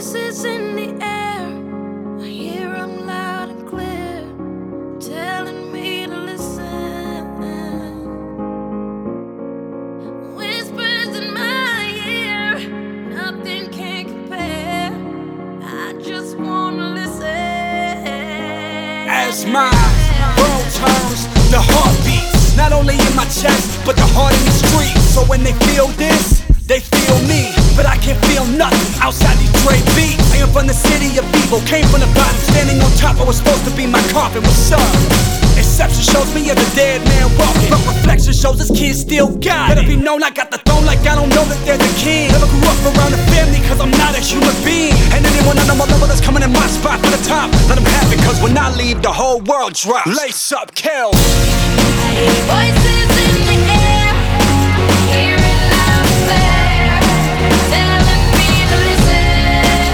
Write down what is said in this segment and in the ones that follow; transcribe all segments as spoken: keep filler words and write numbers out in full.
voices in the air, I hear them loud and clear, telling me to listen. Whispers in my ear, nothing can compare. I just wanna listen. As my world turns, the heart beats, not only in my chest, but the heart in the street. So when they feel this, they feel me, but I can't feel nothing outside these Dre beats. I am from the city of evil, came from the bottom, standing on top. I was supposed to be my coffin. What's up? Exception shows me as a dead man walking, but reflection shows this kid still got it. Let it be known I got the throne like I don't know that there's a king. Never grew up around a family cause I'm not a human being. And anyone on my level that's coming in my spot for the top, let them have it cause when I leave the whole world drops. Lace up, kill. Voices in the air, hear it loud and clear, telling me to listen.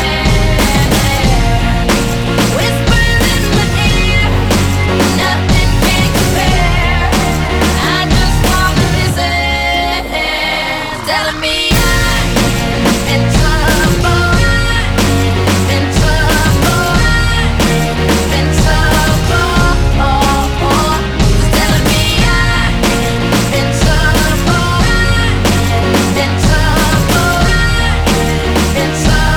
Whispers in my ear, nothing can compare. I just wanna listen. Telling me I'm in trouble, in trouble, in trouble. Telling me I'm in trouble, in trouble, in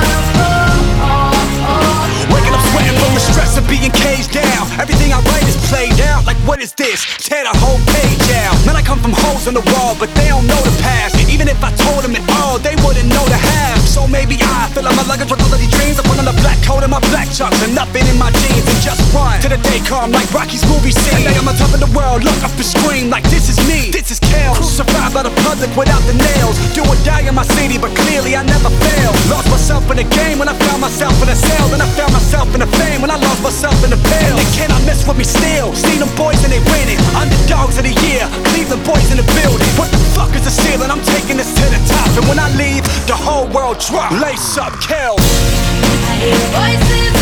trouble. Waking up sweating from the stress of being caged down. Everything I write is played out. Like what is this? Tear the whole page out. Man, I come from holes in the wall, but they don't know the past. And even if I told them it all, they wouldn't know the half. So maybe I fill up my luggage with all of these dreams. I put on the black coat and my black chucks and nothing in my jeans and just run to the day come like Rocky's movie scene. And I'm on top of the world, look up and scream like this is me. This is Kel. Survived by the public without the nails. Do or die in my city, but clearly I never failed. Lost myself in the game when I found myself in a cell. Then I found myself in the fame when I lost myself in the pale. They cannot mess with me still. See them boys and they winning. Underdogs of the year, Cleveland boys in the building. What the fuck is the ceiling? I'm taking this to the top. And when I leave, the whole world drop. Lace up, Kel. Voices